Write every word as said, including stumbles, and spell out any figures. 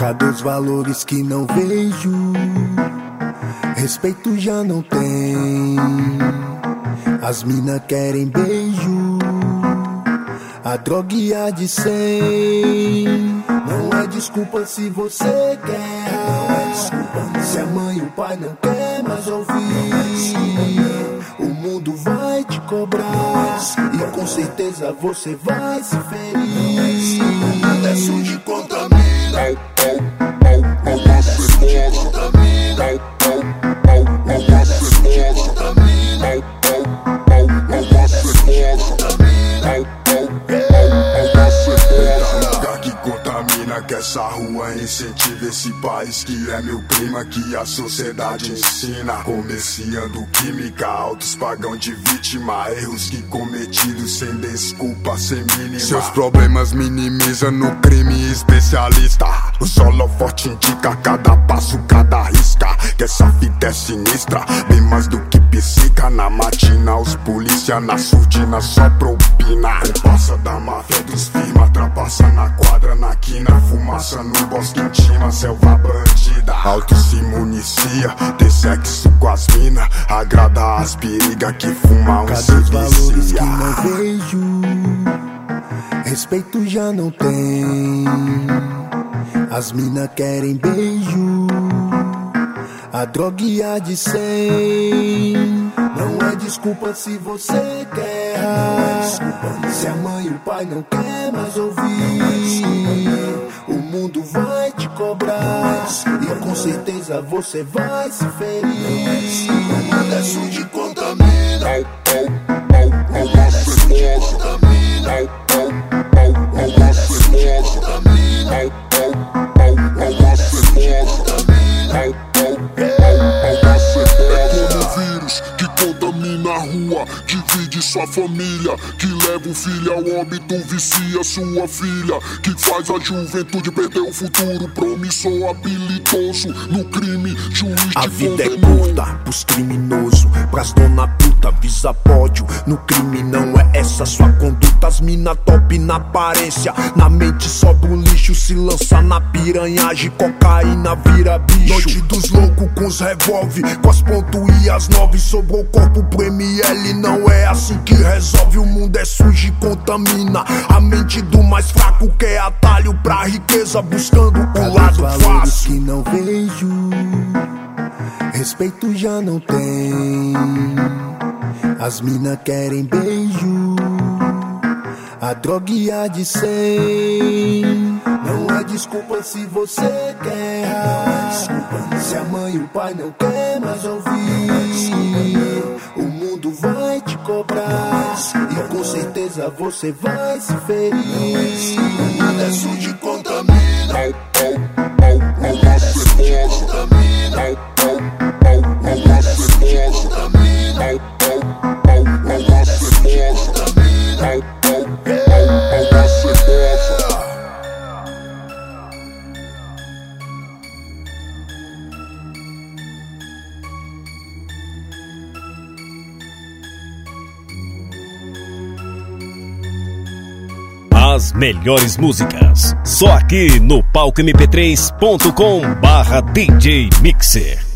Cadê os valores que não vejo? Respeito já não tem. As mina querem beijo, a droga e a de cem. Não é desculpa se você quer, não é desculpa se a mãe e o pai não quer mais ouvir. O mundo vai te cobrar e com certeza você vai se ferir. Nada surge, contamina. Nada surge, contamina. Nada surge, contamina. Nada surge, contamina. Lugar que contamina, que essa rua incentiva esse país que é meu clima, que a sociedade ensina. Comerciando química, altos pagão de vítima, erros que cometidos sem desculpa, sem mínima. Seus problemas minimiza no crime especialista. O solo forte indica cada passo, cada risca, que essa fita é sinistra, bem mais do que psica. Na matina os polícia, na surdina só propina. Compassa da máfia dos firma, trapaça na quadra, na quina, fumaça no bosque intima, selva bandida. Alto se municia, ter sexo com as mina, agrada as perigas que fumam. Cadê os valores que não vejo? Respeito já não tem. As mina querem beijo, a droga e a de cem. Não é desculpa se você quer, não é desculpa se a mãe e o pai não quer mais ouvir. O mundo vai te cobrar e com certeza você vai se ferir. Nada surge, contamina. Nada surge, contamina. Nada surge, contamina. Nada surge, contamina. Que contamina a rua, divide sua família, que leva o filho ao óbito, vicia sua filha, que faz a juventude perder o futuro promissor, habilidoso no crime, juiz a te vida condenou. É curta pros criminosos, pras dona puta, visa pódio. No crime não é essa sua conduta. As mina top na aparência, na mente sobra um lixo, se lança na piranhagem, cocaína vira bicho. Noite dos loucos com os revólver, com as ponto e as nove, sobrou corpo pro M L. Não é assim que resolve, o mundo é sujo e contamina a mente do mais fraco, que é atalho pra riqueza, buscando o lado fácil. Que não vejo, respeito já não tem. As mina querem beijo, a droga e a de cem. Não é desculpa se você quer, desculpa se a mãe e o pai não quer mais ouvir. O mundo vai te cobrar e com certeza você vai se ferir. Nada surge, contamina. Nada surge, contamina. Nada surge, contamina. Nada surge, contamina. As melhores músicas, só aqui no palco m p três ponto com barra D J Mixer.